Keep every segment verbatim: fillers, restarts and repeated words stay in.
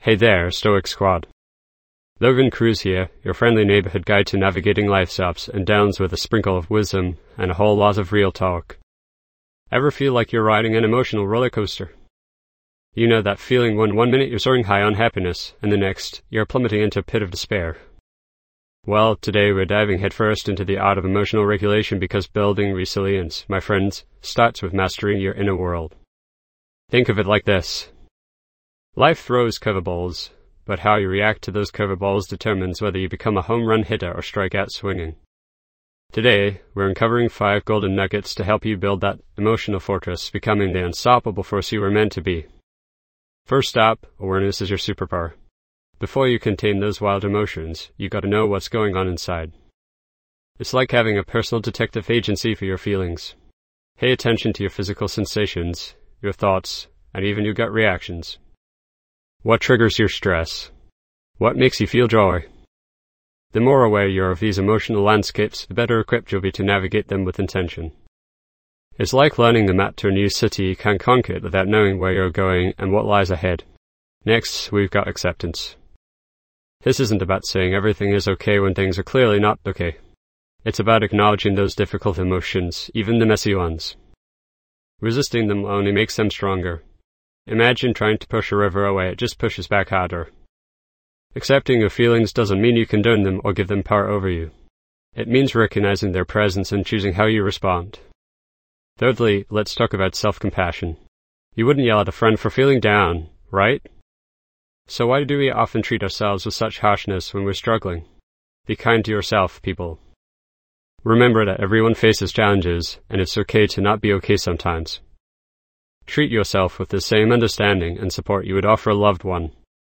Hey there, Stoic Squad. Logan Cruz here, your friendly neighborhood guide to navigating life's ups and downs with a sprinkle of wisdom and a whole lot of real talk. Ever feel like you're riding an emotional roller coaster? You know that feeling when one minute you're soaring high on happiness and the next you're plummeting into a pit of despair? Well, today we're diving headfirst into the art of emotional regulation because building resilience, my friends, starts with mastering your inner world. Think of it like this. Life throws curveballs, but how you react to those curveballs determines whether you become a home run hitter or strike out swinging. Today, we're uncovering five golden nuggets to help you build that emotional fortress, becoming the unstoppable force you were meant to be. First up, awareness is your superpower. Before you contain those wild emotions, you gotta know what's going on inside. It's like having a personal detective agency for your feelings. Pay attention to your physical sensations, your thoughts, and even your gut reactions. What triggers your stress? What makes you feel joy? The more aware you are of these emotional landscapes, the better equipped you'll be to navigate them with intention. It's like learning the map to a new city. You can't conquer it without knowing where you're going and what lies ahead. Next, we've got acceptance. This isn't about saying everything is okay when things are clearly not okay. It's about acknowledging those difficult emotions, even the messy ones. Resisting them only makes them stronger. Imagine trying to push a river away, it just pushes back harder. Accepting your feelings doesn't mean you condone them or give them power over you. It means recognizing their presence and choosing how you respond. Thirdly, let's talk about self-compassion. You wouldn't yell at a friend for feeling down, right? So why do we often treat ourselves with such harshness when we're struggling? Be kind to yourself, people. Remember that everyone faces challenges, and it's okay to not be okay sometimes. Treat yourself with the same understanding and support you would offer a loved one.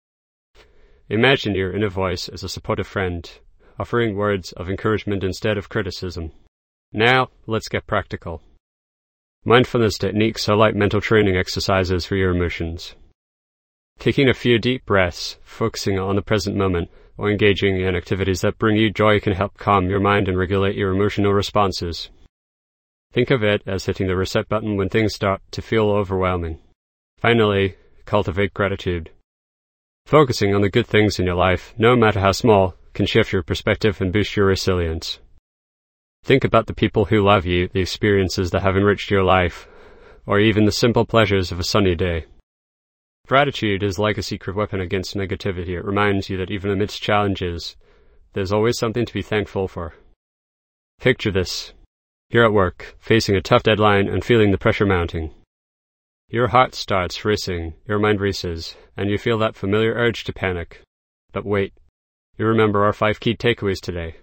Imagine your inner voice as a supportive friend, offering words of encouragement instead of criticism. Now, let's get practical. Mindfulness techniques are like mental training exercises for your emotions. Taking a few deep breaths, focusing on the present moment, or engaging in activities that bring you joy can help calm your mind and regulate your emotional responses. Think of it as hitting the reset button when things start to feel overwhelming. Finally, cultivate gratitude. Focusing on the good things in your life, no matter how small, can shift your perspective and boost your resilience. Think about the people who love you, the experiences that have enriched your life, or even the simple pleasures of a sunny day. Gratitude is like a secret weapon against negativity. It reminds you that even amidst challenges, there's always something to be thankful for. Picture this. You're at work, facing a tough deadline and feeling the pressure mounting. Your heart starts racing, your mind races, and you feel that familiar urge to panic. But wait, you remember our five key takeaways today.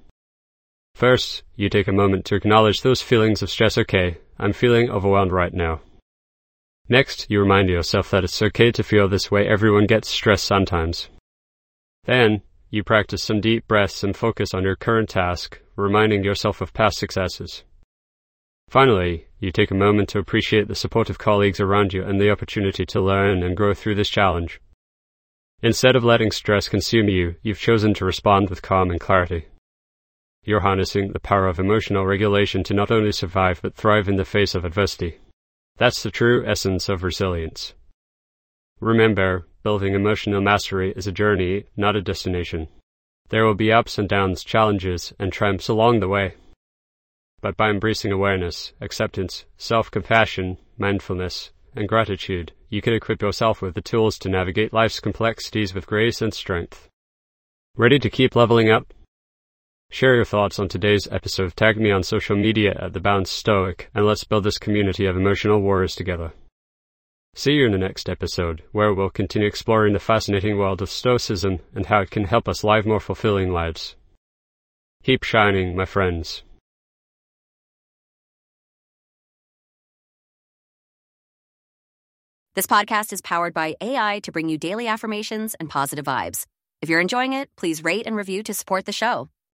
First, you take a moment to acknowledge those feelings of stress. Okay, I'm feeling overwhelmed right now. Next, you remind yourself that it's okay to feel this way. Everyone gets stressed sometimes. Then, you practice some deep breaths and focus on your current task, reminding yourself of past successes. Finally, you take a moment to appreciate the supportive colleagues around you and the opportunity to learn and grow through this challenge. Instead of letting stress consume you, you've chosen to respond with calm and clarity. You're harnessing the power of emotional regulation to not only survive but thrive in the face of adversity. That's the true essence of resilience. Remember, building emotional mastery is a journey, not a destination. There will be ups and downs, challenges, and triumphs along the way. But by embracing awareness, acceptance, self-compassion, mindfulness, and gratitude, you can equip yourself with the tools to navigate life's complexities with grace and strength. Ready to keep leveling up? Share your thoughts on today's episode. Tag me on social media at The Balanced Stoic, and let's build this community of emotional warriors together. See you in the next episode, where we'll continue exploring the fascinating world of Stoicism and how it can help us live more fulfilling lives. Keep shining, my friends. This podcast is powered by A I to bring you daily affirmations and positive vibes. If you're enjoying it, please rate and review to support the show.